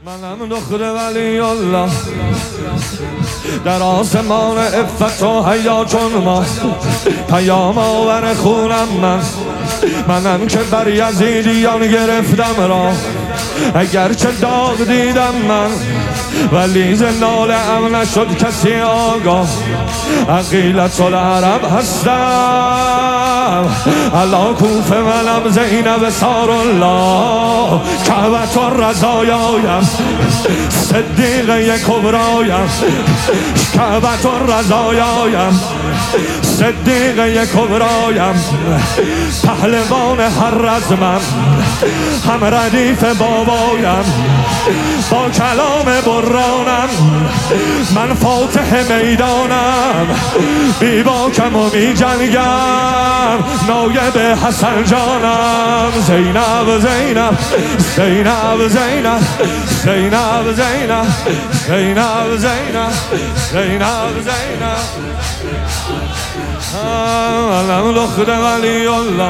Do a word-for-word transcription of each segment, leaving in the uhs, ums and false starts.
منم دختر ولی الله در آسمان عفت و حیا چون ما پیام آور خونم من منم که بر یزیدیان گرفتم را اگرچه داغ دیدم من ولی ز ناله‌ام نشد کسی آگاه عقیلة العرب هستم علا کوفه منم زینب سار الله کعبة الرضایایم صدیقه کبرایم کعبة الرضایایم صدیقه کبرایم پهلوان هر رزمم هم ردیف بابایم با کلام برانم من فاتح میدانم بی باکم و می جنگم نایب حسن جانم زینب زینب زینب زینب زینب زینب زینب زینب زینب زینب منم دختر ولی الله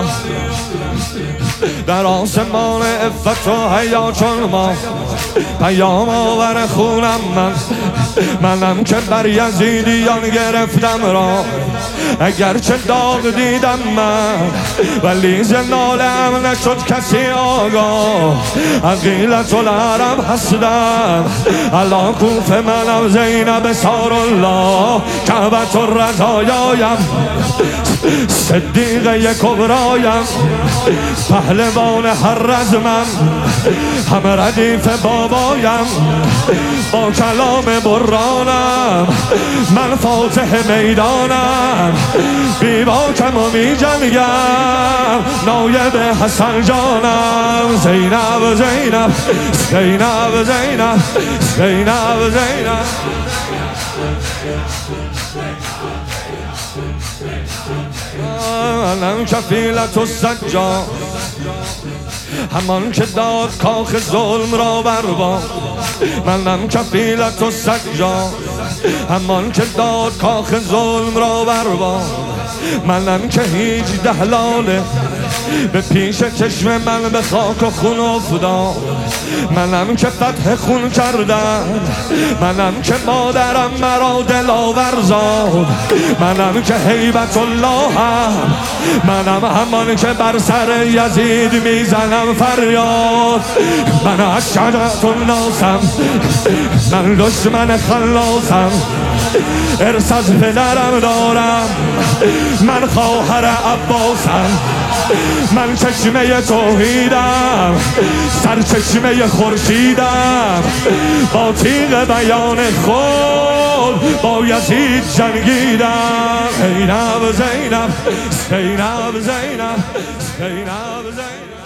در آسمان عفت و حیا چون ما پیام آور خونم من منم که بر یزیدیان گرفتم را اگرچه داغ دیدم من ولی ز ناله‌ام نشد کسی آگاه عقیلة العرب هستم علا کوفه منم زینب سار الله کعبة الرضایایم صدیقه کبرایم پهلوان هر رزمم هم ردیف بابایم با کلام برانم من فاتح میدانم بی باکم و می جنگم نایب حسن جانم زینب زینب زینب زینب زینب زینب منم کفیلة السجاد همان که داد کاخ ظلم را برباد منم کفیلة السجاد همان که داد کاخ ظلم را برباد منم که هیچ دهلاله به پیش چشم من به خاک و خون افتاد منم که فتح خون کردم منم که مادرم مرا دلاور زاد منم که هیبت الله هم منم همان که بر سر یزید میزنم فریاد من از شجرة الناسم من دشمن خلاصم ارث از پدرم دارم من خواهر عباسم من چشمه توحیدم سرچشمه خورشیدم با تیغ بیان خود با یزید جنگیدم زینب زینب زینب زینب زینب زینب